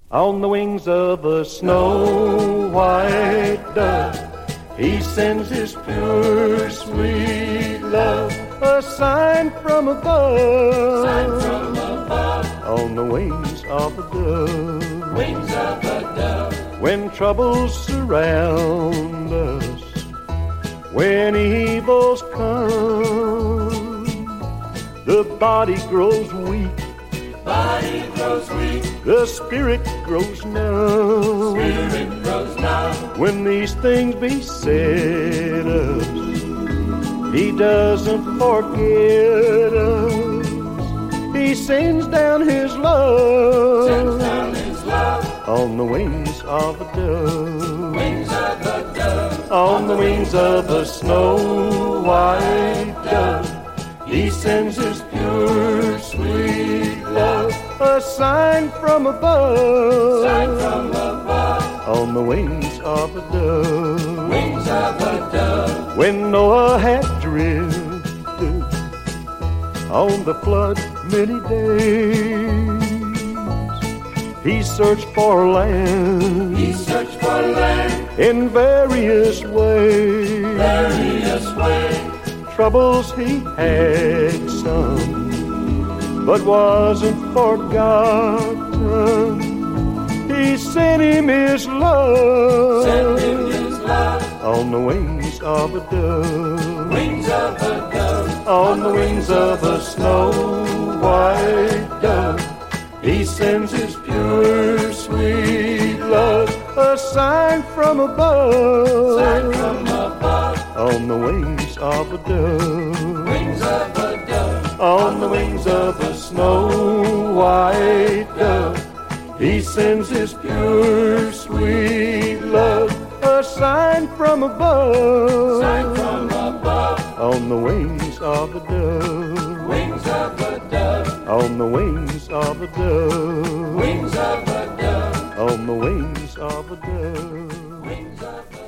On the wings of a snow-white dove, he sends his pure, sweet love, a sign from above. Sign from above. On the wings of a dove. Wings of a dove. When troubles surround us, when evils come, the body grows weak. Body grows weak. The spirit grows numb. Spirit grows numb. When these things beset us, he doesn't forget us. He sends down his love. Sends down his love. On the wings of a dove. Wings of a dove. On the wings of a snow-white dove, he sends his pure, sweet love, a sign from above. Sign from above. On the wings of a dove. Wings of a dove. When Noah had drifted on the flood many days, he searched for land. He searched for land. In various ways. Various ways. Troubles he had some, but wasn't forgotten. He sent him his love. Sent him his love. On the wings of a dove. Wings of a dove. On the wings of a snow-white dove, he sends his pure, sweet love, a sign from above. Sign from above. On the wings of a dove. Wings of a dove. On the wings of a snow-white dove, he sends his pure, sweet love, a sign from above. Sign from above. On the wings of a dove. Wings of a dove. On the wings of a dove. Wings of a dove. On the wings of a dove. Wings of a